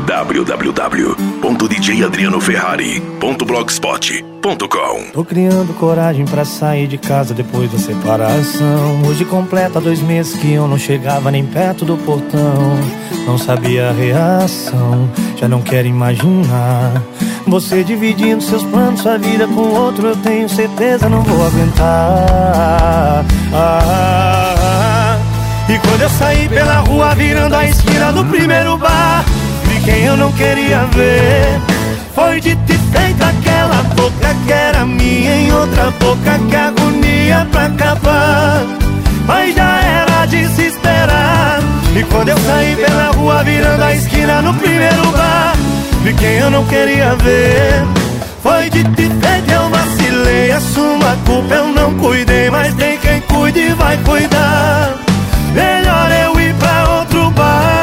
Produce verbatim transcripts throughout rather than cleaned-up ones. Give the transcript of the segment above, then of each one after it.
w w w ponto d j adriano ferrari ponto blogspot ponto com. Tô criando coragem pra sair de casa depois da separação. Hoje completa dois meses que eu não chegava nem perto do portão. Não sabia a reação, já não quero imaginar você dividindo seus planos, sua vida com outro. Eu tenho certeza não vou aguentar. ah, E quando eu saí pela rua virando a esquina do primeiro bar, vi quem eu não queria ver. Foi dito e feito, aquela boca que era minha em outra boca, que agonia pra acabar. Mas já era de se esperar. E quando eu saí pela rua virando a esquina no primeiro bar, vi quem eu não queria ver. Foi dito e feito, eu vacilei, assumo a culpa, eu não cuidei. Mas tem quem cuide e vai cuidar. Melhor eu ir pra outro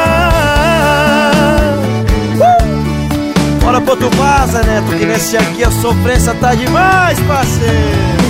bar. uh! Bora pro outro bar, Zé Neto, que nesse aqui a sofrência tá demais, parceiro.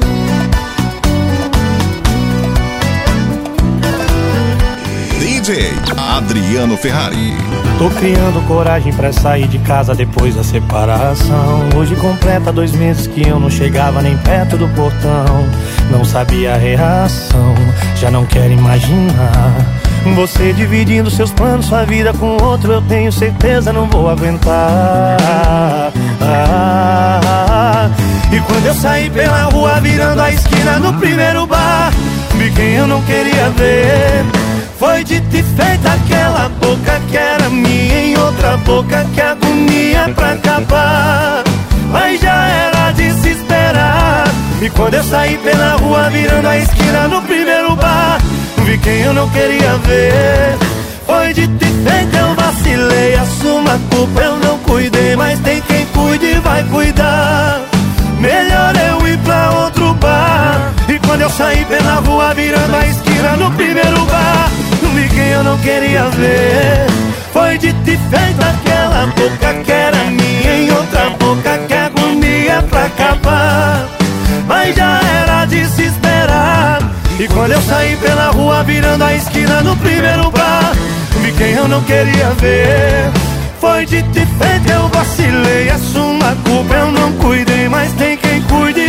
D J Adriano Ferrari. Tô criando coragem pra sair de casa depois da separação. Hoje completa dois meses que eu não chegava nem perto do portão. Não sabia a reação, já não quero imaginar você dividindo seus planos, sua vida com outro. Eu tenho certeza não vou aguentar. ah, E quando eu saí pela rua virando a esquina no primeiro bar, vi quem eu não queria ver. Foi dito e feito, aquela boca que era minha em outra boca, que agonia pra acabar. Mas já era de se esperar. E quando eu saí pela rua virando a esquina no primeiro bar, vi quem eu não queria ver. Foi dito e feito, eu vacilei, assumo a culpa, eu não cuidei. Mas tem quem cuide e vai cuidar. Melhor eu ir pra outro bar. E quando eu saí pela rua virando a esquina no primeiro bar, vi quem eu não queria ver. Foi dito e feito, aquela boca que era minha em outra boca, que agonia pra acabar. Mas já era de se esperar. E quando eu saí pela rua virando a esquina no primeiro bar, vi quem eu não queria ver. Foi dito e feito, eu vacilei, assumo a culpa, eu não cuidei. Mas tem quem cuide